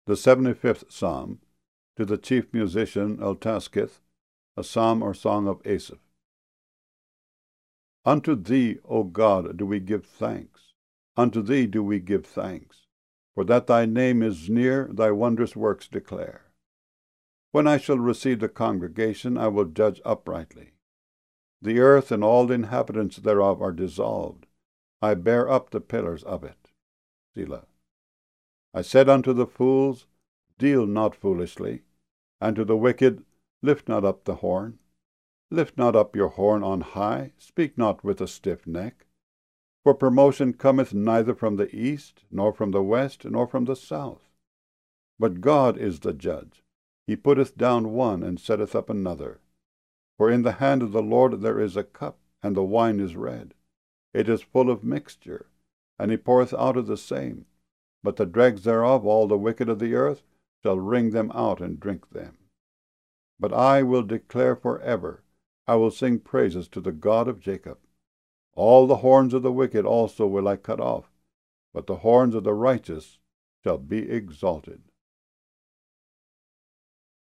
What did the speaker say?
The 75th Psalm, to the chief musician Eltaskith, a psalm or song of Asaph. Unto thee, O God, do we give thanks. Unto thee do we give thanks. For that thy name is near, thy wondrous works declare. When I shall receive the congregation, I will judge uprightly. The earth and all the inhabitants thereof are dissolved. I bear up the pillars of it. Selah. I said unto the fools, Deal not foolishly, and to the wicked, Lift not up the horn. Lift not up your horn on high, speak not with a stiff neck. For promotion cometh neither from the east, nor from the west, nor from the south. But God is the judge. He putteth down one, and setteth up another. For in the hand of the Lord there is a cup, and the wine is red. It is full of mixture, and he poureth out of the same. But the dregs thereof, all the wicked of the earth, shall wring them out and drink them. But I will declare forever, I will sing praises to the God of Jacob. All the horns of the wicked also will I cut off, but the horns of the righteous shall be exalted.